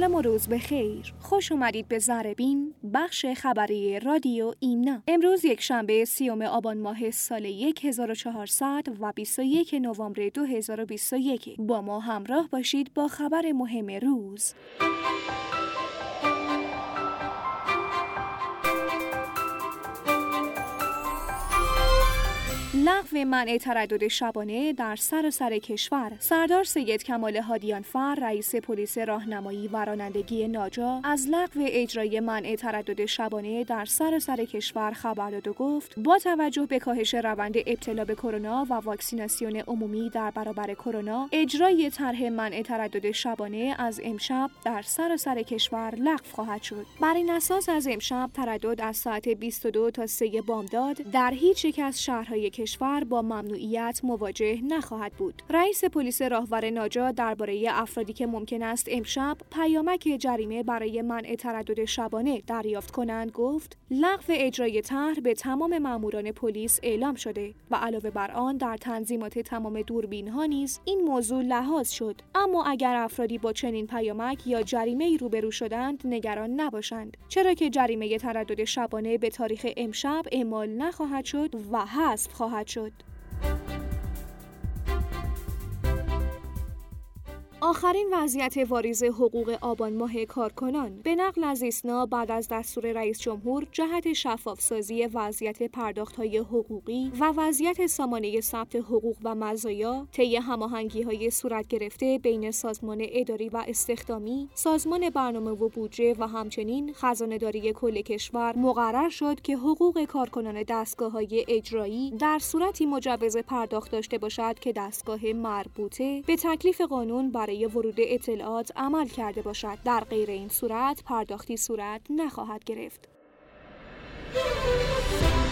شب و روز بخیر. خوش اومدید به ذره‌بین، بخش خبری رادیو ایمنا. امروز یک شنبه 30 آبان ماه سال 1421 نوامبر 2021. با ما همراه باشید با خبر مهم روز. لغو منع تردد شبانه در سراسر کشور. سردار سید کمال هادیانفر رئیس پلیس راهنمایی و رانندگی ناجا از لغو اجرای منع تردد شبانه در سراسر کشور خبر داد و گفت با توجه به کاهش روند ابتلا به کرونا و واکسیناسیون عمومی در برابر کرونا، اجرای طرح منع تردد شبانه از امشب در سراسر کشور لغو خواهد شد. بر این اساس از امشب تردد از ساعت 22 تا 3 بامداد در هیچ یک از شهرهای کشور با ممنوعیت مواجه نخواهد بود. رئیس پلیس راهور ناجا درباره افرادی که ممکن است امشب پیامک جریمه برای منع تردد شبانه دریافت کنند گفت لغو اجرای طرح به تمام ماموران پلیس اعلام شده و علاوه بر آن در تنظیمات تمام دوربین‌ها نیز این موضوع لحاظ شد. اما اگر افرادی با چنین پیامک یا جریمه‌ای روبرو شدند نگران نباشند، چرا که جریمه تردد شبانه به تاریخ امشب اعمال نخواهد شد و حذف خواهد شد. آخرین وضعیت واریز حقوق آبان ماه کارکنان. به نقل از ایسنا بعد از دستور رئیس جمهور جهت شفاف‌سازی وضعیت پرداخت‌های حقوقی و وضعیت سامانه ثبت حقوق و مزایا طی هماهنگی‌های صورت گرفته بین سازمان اداری و استخدامی، سازمان برنامه و بودجه و همچنین خزانه‌داری کل کشور مقرر شد که حقوق کارکنان دستگاه‌های اجرایی در صورتی مجوز پرداخت داشته باشد که دستگاه مربوطه به تکلیف قانون برای ورود اطلاعات عمل کرده باشد. در غیر این صورت پرداختی صورت نخواهد گرفت.